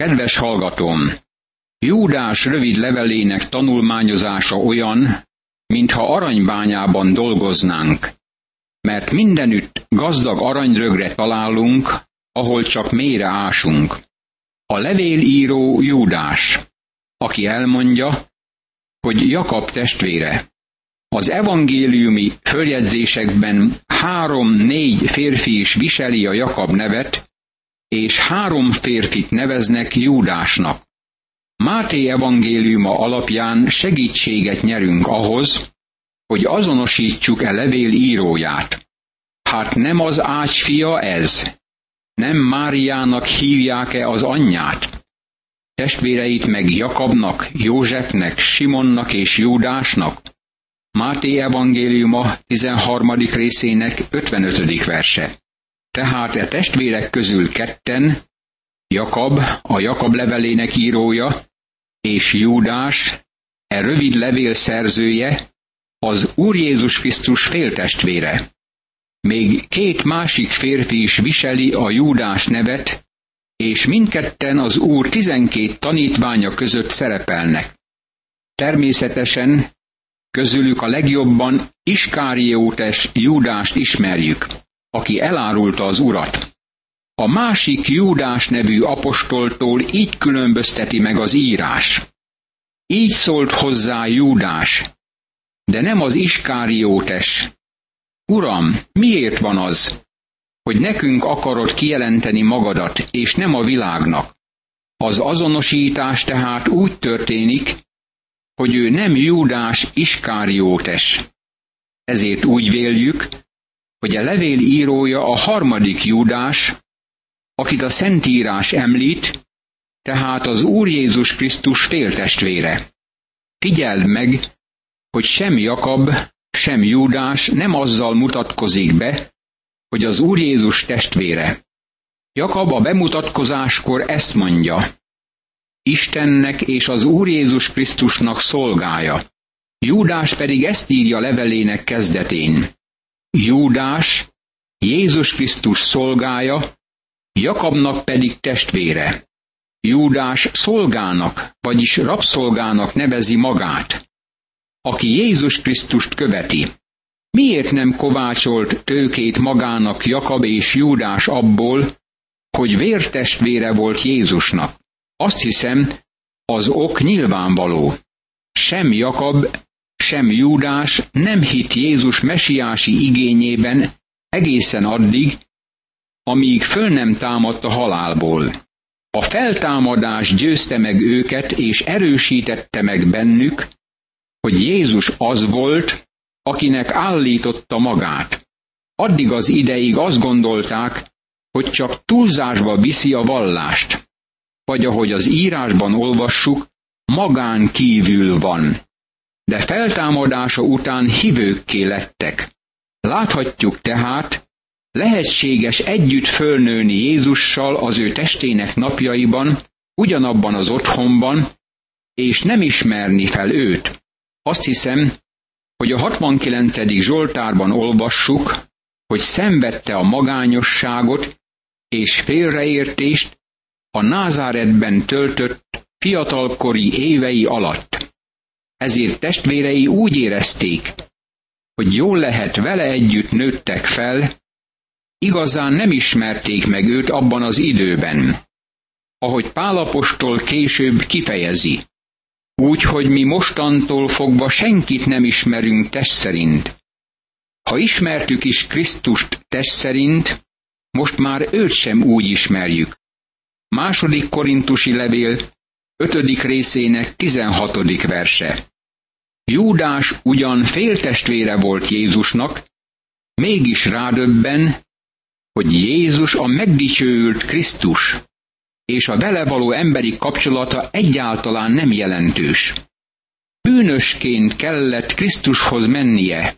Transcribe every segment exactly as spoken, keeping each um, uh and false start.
Kedves hallgatóm! Júdás rövid levelének tanulmányozása olyan, mintha aranybányában dolgoznánk, mert mindenütt gazdag aranyrögre találunk, ahol csak mélyre ásunk. A levélíró Júdás, aki elmondja, hogy Jakab testvére. Az evangéliumi följegyzésekben három-négy férfi is viseli a Jakab nevet, és három férfit neveznek Júdásnak. Máté evangéliuma alapján segítséget nyerünk ahhoz, hogy azonosítsuk e levél íróját. Hát nem az Ács fia ez? Nem Máriának hívják-e az anyját? Testvéreit meg Jakabnak, Józsefnek, Simonnak és Júdásnak? Máté evangéliuma tizenharmadik részének ötvenötödik verse. Tehát e testvérek közül ketten, Jakab, a Jakab levelének írója, és Júdás, e rövid levél szerzője, az Úr Jézus Krisztus féltestvére. Még két másik férfi is viseli a Júdás nevet, és mindketten az Úr tizenkét tanítványa között szerepelnek. Természetesen közülük a legjobban Iskáriótes Júdást ismerjük, aki elárulta az Urat. A másik Júdás nevű apostoltól így különbözteti meg az írás. Így szólt hozzá Júdás, de nem az Iskáriótes. Uram, miért van az, hogy nekünk akarod kijelenteni magadat, és nem a világnak? Az azonosítás tehát úgy történik, hogy ő nem Júdás Iskáriótes. Ezért úgy véljük, hogy a levél írója a harmadik Júdás, akit a Szentírás említ, tehát az Úr Jézus Krisztus féltestvére. Figyeld meg, hogy sem Jakab, sem Júdás nem azzal mutatkozik be, hogy az Úr Jézus testvére. Jakab a bemutatkozáskor ezt mondja: Istennek és az Úr Jézus Krisztusnak szolgája. Júdás pedig ezt írja levelének kezdetén: Júdás, Jézus Krisztus szolgája, Jakabnak pedig testvére. Júdás szolgának, vagyis rabszolgának nevezi magát, aki Jézus Krisztust követi. Miért nem kovácsolt tőkét magának Jakab és Júdás abból, hogy vértestvére volt Jézusnak? Azt hiszem, az ok nyilvánvaló. Sem Jakab, sem Júdás nem hitt Jézus mesiási igényében egészen addig, amíg föl nem támadt a halálból. A feltámadás győzte meg őket, és erősítette meg bennük, hogy Jézus az volt, akinek állította magát. Addig az ideig azt gondolták, hogy csak túlzásba viszi a vallást, vagy ahogy az írásban olvassuk, magán kívül van. De feltámadása után hívőkké lettek. Láthatjuk tehát, lehetséges együtt fölnőni Jézussal az ő testének napjaiban, ugyanabban az otthonban, és nem ismerni fel őt. Azt hiszem, hogy a hatvankilencedik Zsoltárban olvassuk, hogy szenvedte a magányosságot és félreértést a Názáretben töltött fiatalkori évei alatt. Ezért testvérei úgy érezték, hogy jól lehet vele együtt nőttek fel, igazán nem ismerték meg őt abban az időben. Ahogy Pál apostol később kifejezi, úgy, hogy mi mostantól fogva senkit nem ismerünk test szerint. Ha ismertük is Krisztust test szerint, most már őt sem úgy ismerjük. Második Korintusi levél ötödik részének tizenhatodik verse. Júdás ugyan féltestvére volt Jézusnak, mégis rádöbben, hogy Jézus a megdicsőült Krisztus, és a vele való emberi kapcsolata egyáltalán nem jelentős. Bűnösként kellett Krisztushoz mennie.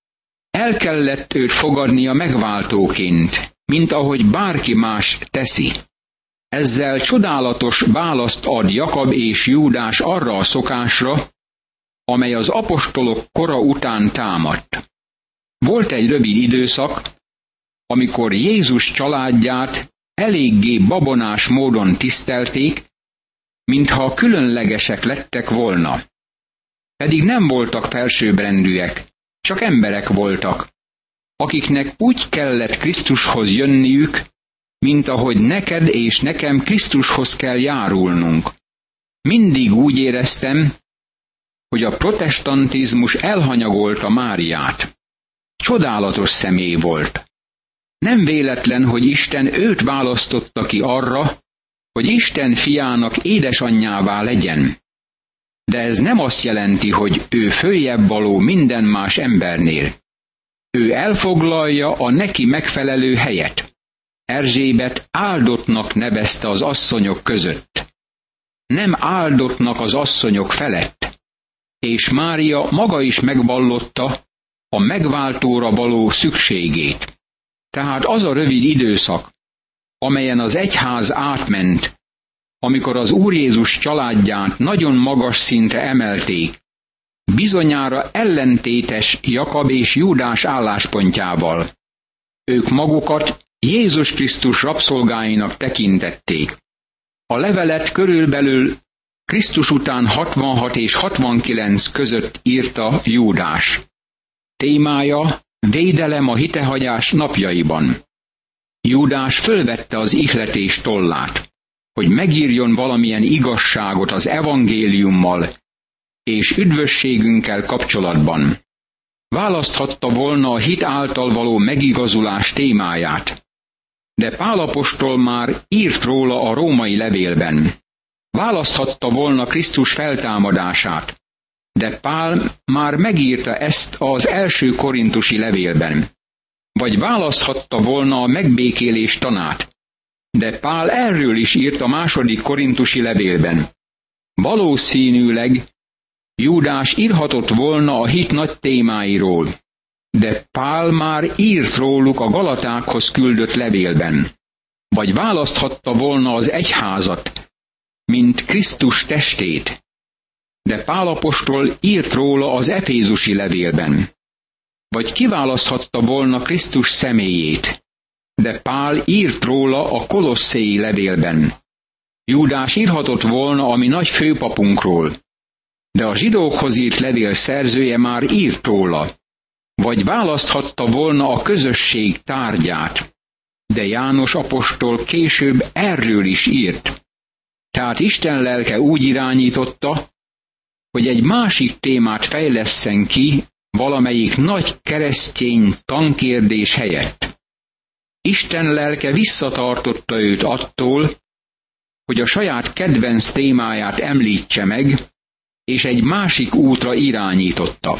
El kellett őt fogadnia megváltóként, mint ahogy bárki más teszi. Ezzel csodálatos választ ad Jakab és Júdás arra a szokásra, amely az apostolok kora után támadt. Volt egy rövid időszak, amikor Jézus családját eléggé babonás módon tisztelték, mintha különlegesek lettek volna. Pedig nem voltak felsőbbrendűek, csak emberek voltak, akiknek úgy kellett Krisztushoz jönniük, mint ahogy neked és nekem Krisztushoz kell járulnunk. Mindig úgy éreztem, hogy a protestantizmus elhanyagolta Máriát. Csodálatos személy volt. Nem véletlen, hogy Isten őt választotta ki arra, hogy Isten fiának édesanyjává legyen. De ez nem azt jelenti, hogy ő följebb való minden más embernél. Ő elfoglalja a neki megfelelő helyet. Erzsébet áldottnak nevezte az asszonyok között. Nem áldottnak az asszonyok felett. És Mária maga is megvallotta a megváltóra való szükségét. Tehát az a rövid időszak, amelyen az egyház átment, amikor az Úr Jézus családját nagyon magas szintre emelték, bizonyára ellentétes Jakab és Júdás álláspontjával. Ők magukat Jézus Krisztus rabszolgáinak tekintették. A levelet körülbelül Krisztus után hatvanhat és hatvankilenc között írta Júdás. Témája: védelem a hitehagyás napjaiban. Júdás fölvette az ihletés tollát, hogy megírjon valamilyen igazságot az evangéliummal és üdvösségünkkel kapcsolatban. Választhatta volna a hit által való megigazulás témáját, de Pál apostol már írt róla a római levélben. Választhatta volna Krisztus feltámadását, de Pál már megírta ezt az első korintusi levélben. Vagy választhatta volna a megbékélés tanát, de Pál erről is írt a második korintusi levélben. Valószínűleg Júdás írhatott volna a hit nagy témáiról, de Pál már írt róluk a Galatákhoz küldött levélben. Vagy választhatta volna az egyházat, mint Krisztus testét, de Pál apostol írt róla az efézusi levélben. Vagy kiválaszthatta volna Krisztus személyét, de Pál írt róla a kolosszéi levélben. Júdás írhatott volna a mi nagy főpapunkról, de a zsidókhoz írt levél szerzője már írt róla. Vagy választhatta volna a közösség tárgyát, de János apostol később erről is írt. Tehát Isten lelke úgy irányította, hogy egy másik témát fejlesszen ki valamelyik nagy keresztény tankérdés helyett. Isten lelke visszatartotta őt attól, hogy a saját kedvenc témáját említse meg, és egy másik útra irányította.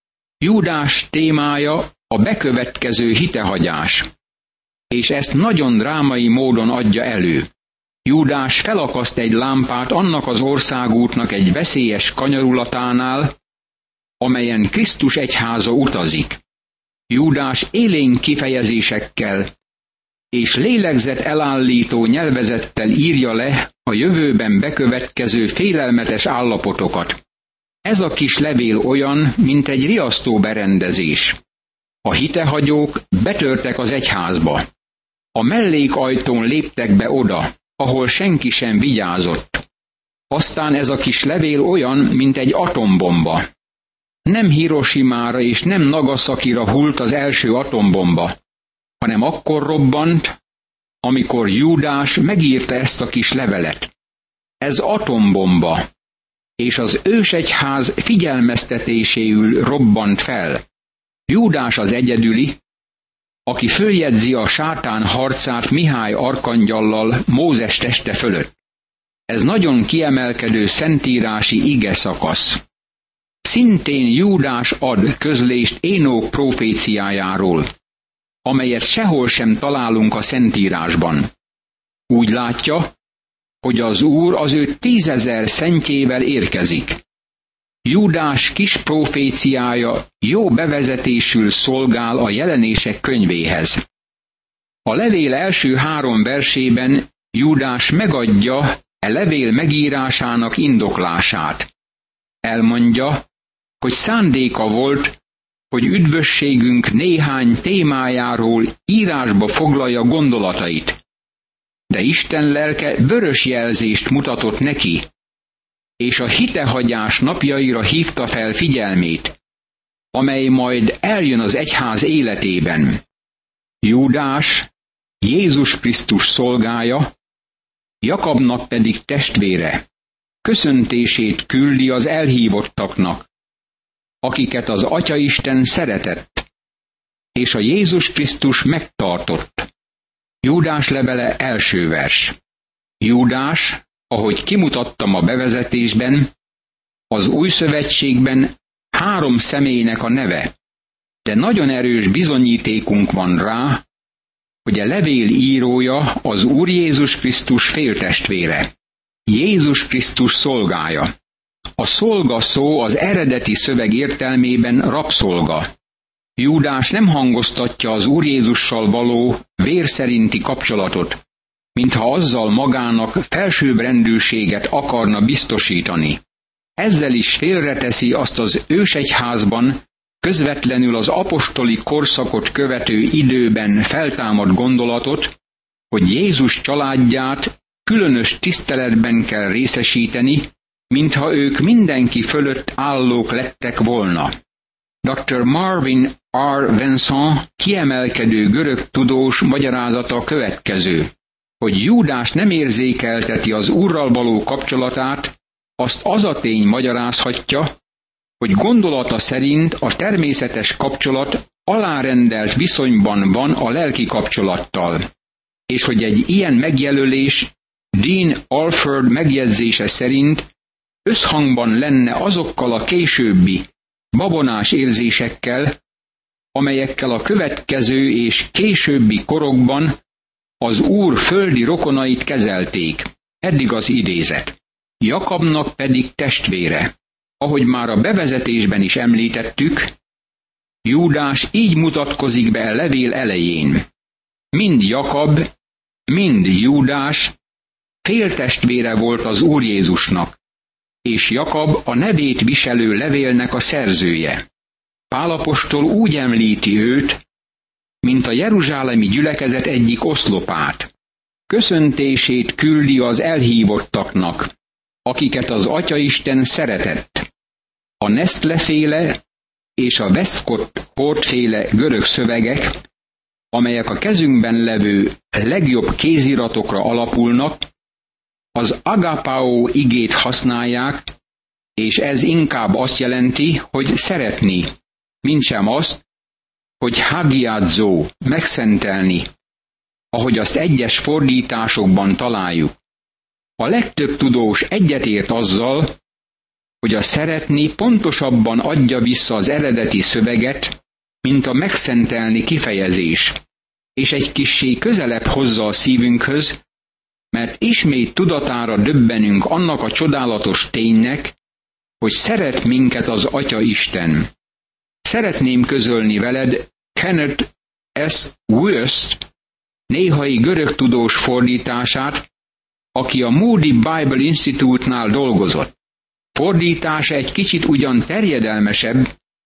Júdás témája a bekövetkező hitehagyás, és ezt nagyon drámai módon adja elő. Júdás felakaszt egy lámpát annak az országútnak egy veszélyes kanyarulatánál, amelyen Krisztus egyháza utazik. Júdás élénk kifejezésekkel és lélegzet elállító nyelvezettel írja le a jövőben bekövetkező félelmetes állapotokat. Ez a kis levél olyan, mint egy riasztó berendezés. A hitehagyók betörtek az egyházba. A mellékajtón léptek be oda, ahol senki sem vigyázott. Aztán ez a kis levél olyan, mint egy atombomba. Nem Hirosimára és nem Nagasakira hult az első atombomba, hanem akkor robbant, amikor Júdás megírta ezt a kis levelet. Ez atombomba, és az ősegyház figyelmeztetéséül robbant fel. Júdás az egyedüli, aki följegyzi a sátán harcát Mihály arkangyallal Mózes teste fölött. Ez nagyon kiemelkedő szentírási ige szakasz. Szintén Júdás ad közlést Énok proféciájáról, amelyet sehol sem találunk a Szentírásban. Úgy látja, hogy az Úr az ő tízezer szentjével érkezik. Júdás kis proféciája jó bevezetésül szolgál a Jelenések könyvéhez. A levél első három versében Júdás megadja e levél megírásának indoklását. Elmondja, hogy szándéka volt, hogy üdvösségünk néhány témájáról írásba foglalja gondolatait. de Isten lelke vörös jelzést mutatott neki, és a hitehagyás napjaira hívta fel figyelmét, amely majd eljön az egyház életében. Júdás Jézus Krisztus szolgája, Jakabnak pedig testvére, köszöntését küldi az elhívottaknak, akiket az Atyaisten szeretett, és a Jézus Krisztus megtartott. Júdás levele első vers. Júdás, ahogy kimutattam a bevezetésben, az Új Szövetségben három személynek a neve, de nagyon erős bizonyítékunk van rá, hogy a levél írója az Úr Jézus Krisztus féltestvére, Jézus Krisztus szolgája. A szolga szó az eredeti szöveg értelmében rabszolga. Júdás nem hangoztatja az Úr Jézussal való vér szerinti kapcsolatot, mintha azzal magának felsőbbrendűséget akarna biztosítani. Ezzel is félreteszi azt az ősegyházban közvetlenül az apostoli korszakot követő időben feltámadt gondolatot, hogy Jézus családját különös tiszteletben kell részesíteni, mintha ők mindenki fölött állók lettek volna. doktor Marvin R. Vincent kiemelkedő görög tudós magyarázata a következő, hogy Júdás nem érzékelteti az Úrral való kapcsolatát, azt az a tény magyarázhatja, hogy gondolata szerint a természetes kapcsolat alárendelt viszonyban van a lelki kapcsolattal, és hogy egy ilyen megjelölés Dean Alford megjegyzése szerint összhangban lenne azokkal a későbbi, babonás érzésekkel, amelyekkel a következő és későbbi korokban az Úr földi rokonait kezelték. Eddig az idézet. Jakabnak pedig testvére. Ahogy már a bevezetésben is említettük, Júdás így mutatkozik be a levél elején. Mind Jakab, mind Júdás féltestvére volt az Úr Jézusnak, és Jakab a nevét viselő levélnek a szerzője. Pál apostol úgy említi őt, mint a jeruzsálemi gyülekezet egyik oszlopát. Köszöntését küldi az elhívottaknak, akiket az Atyaisten szeretett. A Nestle-féle és a Westcott-Hort-féle görög szövegek, amelyek a kezünkben levő legjobb kéziratokra alapulnak, az agapao igét használják, és ez inkább azt jelenti, hogy szeretni, mintsem azt, hogy hagiadzó, megszentelni, ahogy azt egyes fordításokban találjuk. A legtöbb tudós egyetért azzal, hogy a szeretni pontosabban adja vissza az eredeti szöveget, mint a megszentelni kifejezés, és egy kissé közelebb hozza a szívünkhöz, mert ismét tudatára döbbenünk annak a csodálatos ténynek, hogy szeret minket az Atya Isten. Szeretném közölni veled Kenneth S. Wurst néhai görög tudós fordítását, aki a Moody Bible Institute-nál dolgozott. Fordítása egy kicsit ugyan terjedelmesebb,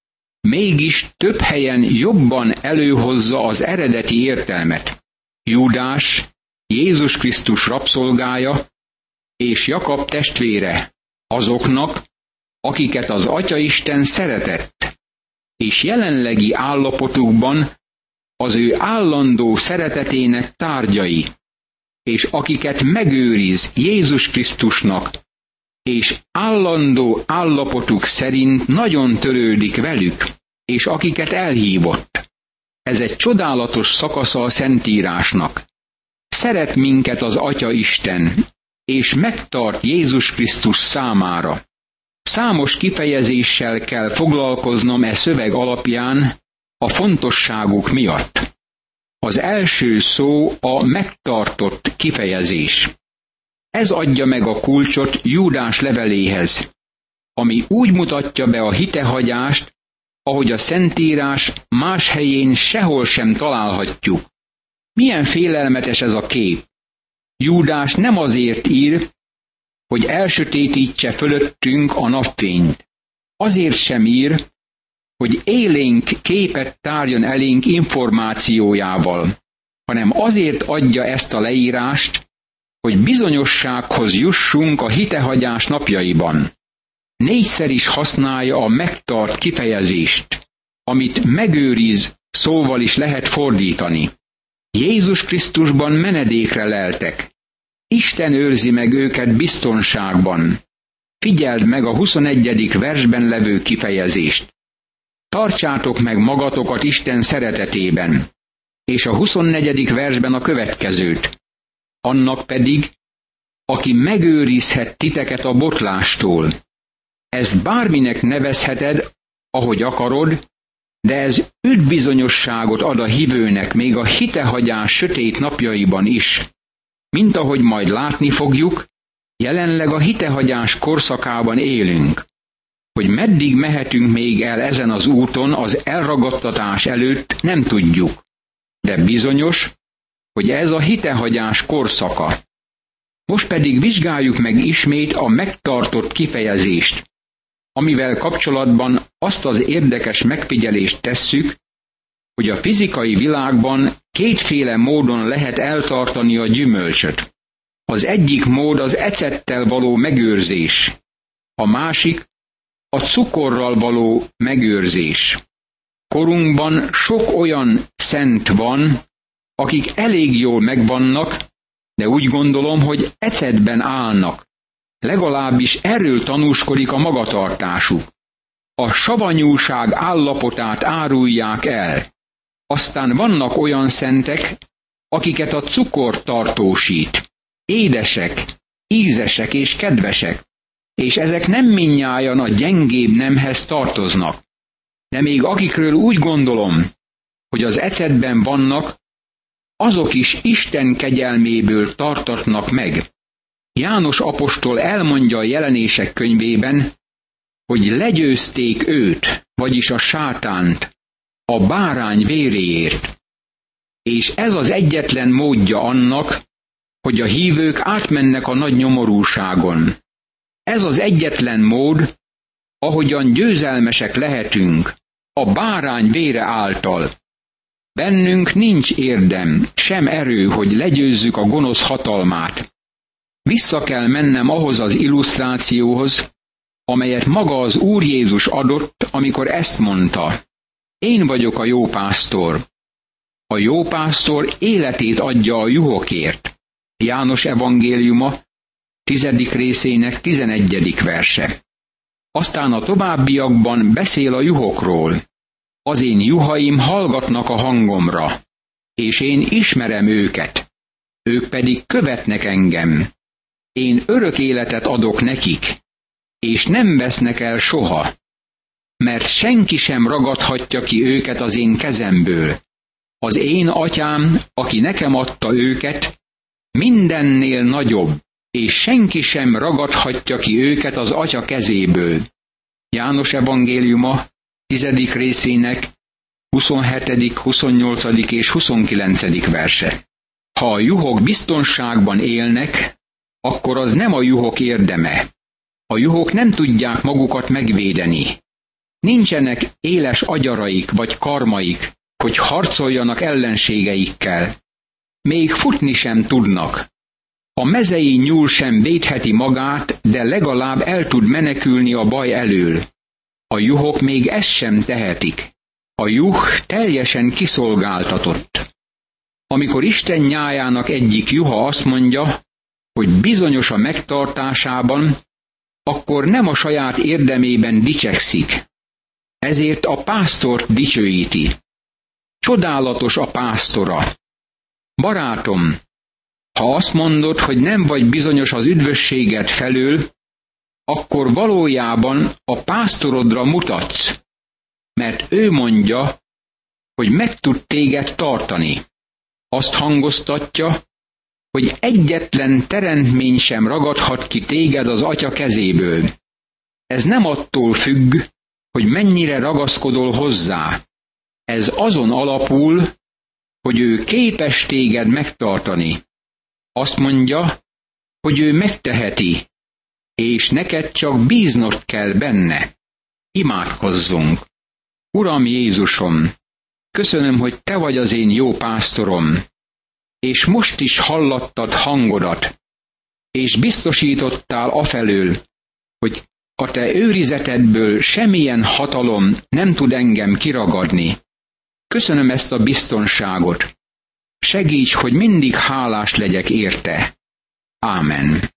mégis több helyen jobban előhozza az eredeti értelmet. Júdás Jézus Krisztus rabszolgája, és Jakab testvére azoknak, akiket az Atyaisten szeretett, és jelenlegi állapotukban az ő állandó szeretetének tárgyai, és akiket megőriz Jézus Krisztusnak, és állandó állapotuk szerint nagyon törődik velük, és akiket elhívott. Ez egy csodálatos szakasza a Szentírásnak. Szeret minket az Atya Isten, és megtart Jézus Krisztus számára. Számos kifejezéssel kell foglalkoznom e szöveg alapján a fontosságuk miatt. Az első szó a megtartott kifejezés. Ez adja meg a kulcsot Júdás leveléhez, ami úgy mutatja be a hitehagyást, ahogy a Szentírás más helyén sehol sem találhatjuk. Milyen félelmetes ez a kép! Júdás nem azért ír, hogy elsötétítse fölöttünk a napfényt. Azért sem ír, hogy élénk képet tárjon elénk információjával, hanem azért adja ezt a leírást, hogy bizonyossághoz jussunk a hitehagyás napjaiban. Négyszer is használja a megtart kifejezést, amit megőriz szóval is lehet fordítani. Jézus Krisztusban menedékre leltek. Isten őrzi meg őket biztonságban. Figyeld meg a huszonegyedik versben levő kifejezést. Tartsátok meg magatokat Isten szeretetében. És a huszonnegyedik versben a következőt. Annak pedig, aki megőrizhet titeket a botlástól. Ezt bárminek nevezheted, ahogy akarod, de ez üdvbizonyosságot ad a hívőnek még a hitehagyás sötét napjaiban is. Mint ahogy majd látni fogjuk, jelenleg a hitehagyás korszakában élünk. Hogy meddig mehetünk még el ezen az úton az elragadtatás előtt, nem tudjuk. De bizonyos, hogy ez a hitehagyás korszaka. Most pedig vizsgáljuk meg ismét a megtartott kifejezést, amivel kapcsolatban azt az érdekes megfigyelést tesszük, hogy a fizikai világban kétféle módon lehet eltartani a gyümölcsöt. Az egyik mód az ecettel való megőrzés, a másik a cukorral való megőrzés. Korunkban sok olyan szent van, akik elég jól megvannak, de úgy gondolom, hogy ecetben állnak. Legalábbis erről tanúskodik a magatartásuk. A savanyúság állapotát árulják el. Aztán vannak olyan szentek, akiket a cukor tartósít. Édesek, ízesek és kedvesek, és ezek nem mindnyájan a gyengébb nemhez tartoznak. De még akikről úgy gondolom, hogy az ecetben vannak, azok is Isten kegyelméből tartatnak meg. János apostol elmondja a Jelenések könyvében, hogy legyőzték őt, vagyis a sátánt, a bárány véréért. És ez az egyetlen módja annak, hogy a hívők átmennek a nagy nyomorúságon. Ez az egyetlen mód, ahogyan győzelmesek lehetünk, a bárány vére által. Bennünk nincs érdem, sem erő, hogy legyőzzük a gonosz hatalmát. Vissza kell mennem ahhoz az illusztrációhoz, amelyet maga az Úr Jézus adott, amikor ezt mondta. Én vagyok a jó pásztor. A jó pásztor életét adja a juhokért. János evangéliuma, tizedik részének tizenegyedik verse. Aztán a továbbiakban beszél a juhokról. Az én juhaim hallgatnak a hangomra, és én ismerem őket. Ők pedig követnek engem. Én örök életet adok nekik, és nem vesznek el soha, mert senki sem ragadhatja ki őket az én kezemből. Az én atyám, aki nekem adta őket, mindennél nagyobb, és senki sem ragadhatja ki őket az atya kezéből. János evangéliuma, tizedik részének huszonhetedik, huszonnyolcadik és huszonkilencedik verse. Ha a juhok biztonságban élnek, akkor az nem a juhok érdeme. A juhok nem tudják magukat megvédeni. Nincsenek éles agyaraik vagy karmaik, hogy harcoljanak ellenségeikkel. Még futni sem tudnak. A mezei nyúl sem védheti magát, de legalább el tud menekülni a baj elől. A juhok még ezt sem tehetik. A juh teljesen kiszolgáltatott. Amikor Isten nyájának egyik juha azt mondja, hogy bizonyos a megtartásában, akkor nem a saját érdemében dicsekszik. Ezért a pásztort dicsőíti. Csodálatos a pásztora. Barátom, ha azt mondod, hogy nem vagy bizonyos az üdvösséged felől, akkor valójában a pásztorodra mutatsz, mert ő mondja, hogy meg tud téged tartani. Azt hangoztatja, hogy egyetlen teremtmény sem ragadhat ki téged az atya kezéből. Ez nem attól függ, hogy mennyire ragaszkodol hozzá. Ez azon alapul, hogy ő képes téged megtartani. Azt mondja, hogy ő megteheti, és neked csak bíznod kell benne. Imádkozzunk! Uram Jézusom, köszönöm, hogy Te vagy az én jó pásztorom, és most is hallattad hangodat, és biztosítottál afelől, hogy a te őrizetedből semmilyen hatalom nem tud engem kiragadni. Köszönöm ezt a biztonságot. Segíts, hogy mindig hálás legyek érte. Ámen.